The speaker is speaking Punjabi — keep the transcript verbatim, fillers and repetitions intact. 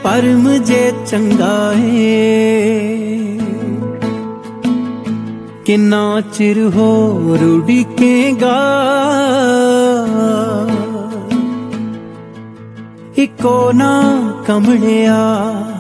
पर मुझे चंगा है किन्ना चिर हो रुड़केगा इको ना कमलिया।